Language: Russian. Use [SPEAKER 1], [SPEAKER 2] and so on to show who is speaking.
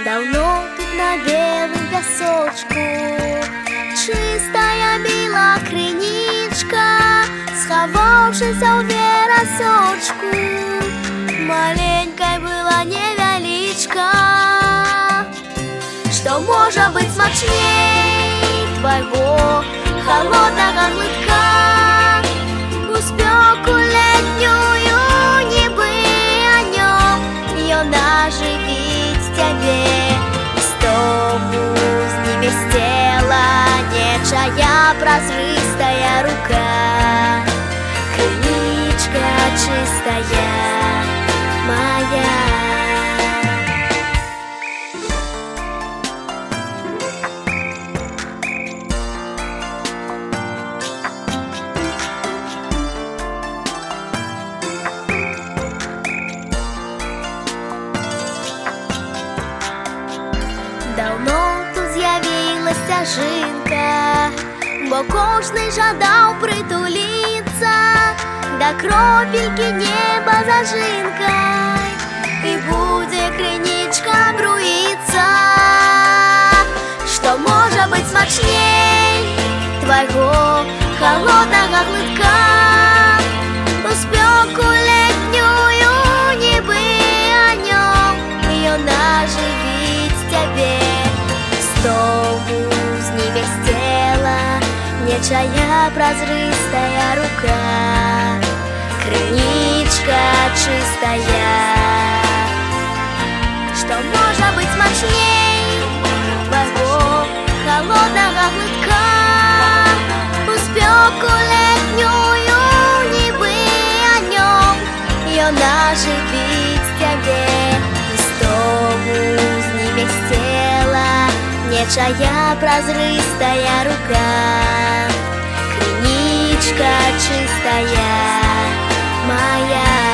[SPEAKER 1] Давно тут на белом песочку чистая біла криничка, сховавшися у веросочку, маленькой была невеличка. Что может быть смачней твоего холодного глотка? У спеку летнюю ніби огнем ее наживить тебе, и с тому знеместела нечая прозрыстая рука. Криничка чистая моя. Давно тут з'явилася жінка, бо кожний жадав притулиться до кропельки неба зажинкой, и буде криничка бруиться. Что может быть смачней твоего холодного глотка? У спеку летнюю ніби огнем ее наживить тебе, с тому знеместела нечая прозрыстая рука. Криничка чистая. Что может быть смачней твоего холодного глотка? У спеку летнюю ніби огнем ее наживить тебе, и с тому знеместела нечая прозрыстая рука. Криничка чистая моя.